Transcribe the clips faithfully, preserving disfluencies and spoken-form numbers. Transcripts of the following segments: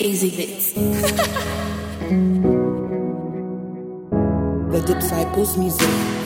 Easy bits. The Disciples Music.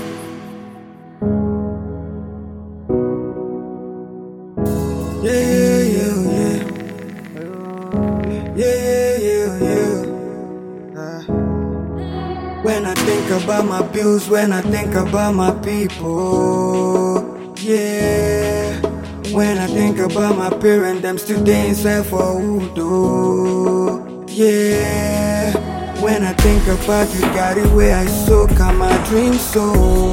Yeah, yeah, yeah, yeah. Yeah, yeah, yeah, yeah. Uh, when I think about my bills, when I think about my people, yeah. When I think about my parents, them still dey inside for Udo, yeah. When I think about the Gary where I soak and my dreams so,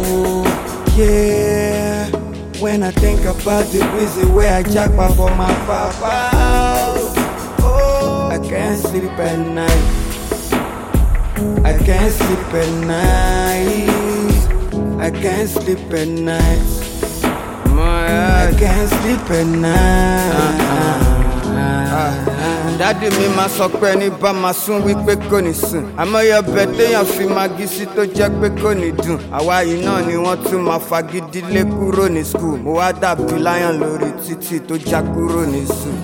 yeah. When I think about the reason where I jackpot for my papa, oh, I can't sleep at night. I can't sleep at night. I can't sleep at night. My, I can't sleep at night. Daddy mi ma sọ pé ní bá ma sún wípé kò ní sùn. Àmọ́ yọbẹ̀ téèyàn fi magi sí tó jẹ́ pé kò ní dùn. Àwa yìí náà ni wọ́n tún máa fagídí lé kúrò ní school. Mo wá dàbí lion lórí títì tó já kúrò ní zoo.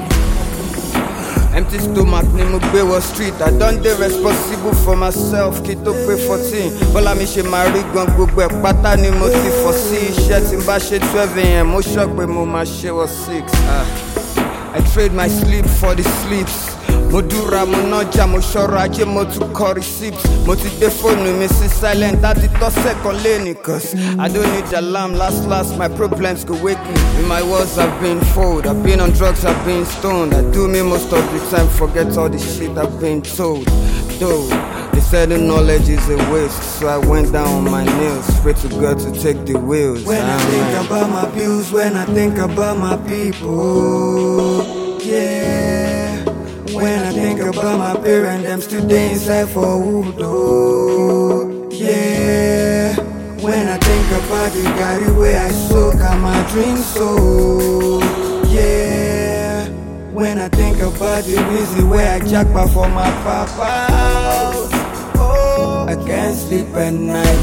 Empty stomach ni mo gbé wọ street. I don dey responsible for myself kí tó pé fourteen. Bọ́lá mi ṣe máa rí gan gbogbo ẹ̀ pátá ni mo ti fọ̀ sí. Iṣẹ́ tí n bá ṣe twelve a m mo sọ pé mo máa ṣe wọ six. Ah. I trade my sleep for the sleeps. Mo dúra mo nájà mo ṣọ́ra ajé mo tún kọ receipts. Mo ti dé fóònù mi sí silent láti tọ́sẹ̀ kan léni. Cause I don't need alarm, last last my problems go wake me. In my words I've been fooled, I've been on drugs, I've been stoned. I do me most of the time, forget all the shit I've been told. Though they said the knowledge is a waste, so I went down on my knees, pray to God to take the wheels. When I think about my bills, when I think about my people, yeah. When I think about my parents, them still dey inside for Udo, yeah. When I think about the Gary where I soak and my dreams so, yeah. When I think about the reason where I jackpot for my papa, oh, I can't sleep at night.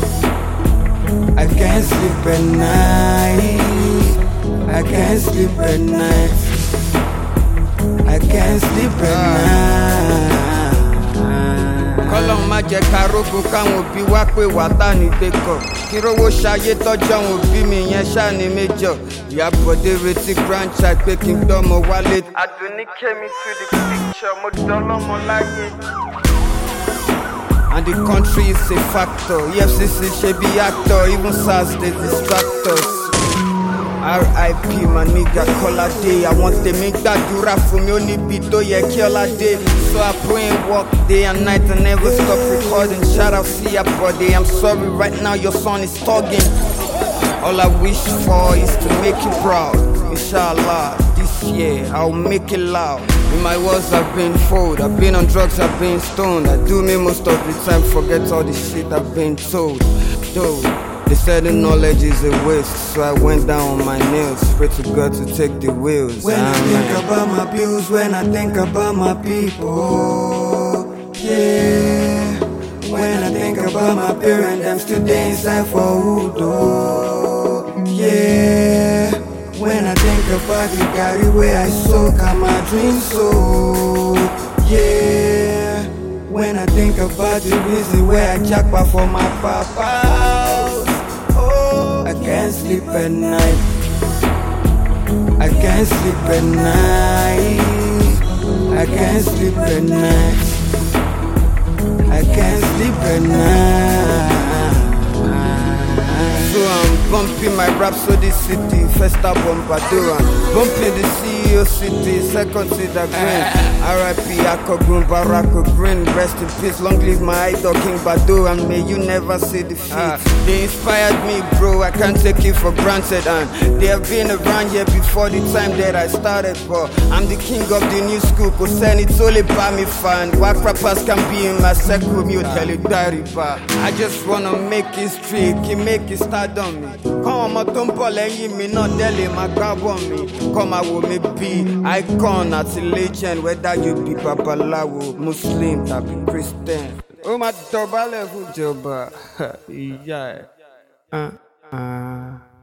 I can't sleep at night. I can't sleep at night. I can't sleep at night. Kọ́lọ́n má jẹ́ ká rógun káwọn òbí wá pé wà tá ní dékọ̀. Kí rówó ṣayé tọ́jú àwọn òbí mi yẹn ṣáà ní méjọ. Ìyá Bọ̀dé retí grandchild pé kí n dọ́mọ wálé. Àdùnní kémi to the picture, mo dọ́lọ́mọ láyé. And the country is a factor. E F C C ṣe bí actor, even SARS dey distract us. R I P my nigga Kọ́ládé. Àwọn tèmi gbàdúrà fún mi ó níbi tó yẹ kí ọlá dé. So I pray and work day and night and never stop recording. Shout out to your body. I'm sorry right now your son is talking. All I wish for is to make you proud. Inshallah, this year I'll make it loud. In my words I've been fooled, I've been on drugs, I've been stoned. I do me most of the time, forget all the shit I've been told. Though they said the knowledge is a waste, so I went down on my knees, pray to God to take the wheels. When I think about my bills, when I think about my people, yeah. When I think about my parents, them still dey inside for Udo, yeah. When I think about the Gary where I soak and my dreams so, yeah. When I think about the reason where I jackpot for my papa, oh, I can't sleep at night. I can't sleep at night. I can't sleep at night. I can't sleep at night. So I'm bumping my Rhapsody City, first album Baduran. Bumping the C E O City, second to the green. R I P Akogun Barako Green, rest in peace, long live my idol King Baduran. May you never see defeat. Uh, they inspired me, bro, I can't take it for granted. And they have been around here before the time that I started. But I'm the king of the new school, cause send it's only by me fan. Whack rappers can be in my circle, me tell you diary bar. I just wanna make history, keep make it start on me. Come on, my tumble lẹ́yìn mi náà délé máa gbábọ̀ mi. Come and wo me be icon àti legend, whether you be babaláwo, Muslim tàbí Christian. Ó máa dọ̀bálẹ̀ fún ìjọba ìyá ẹ̀.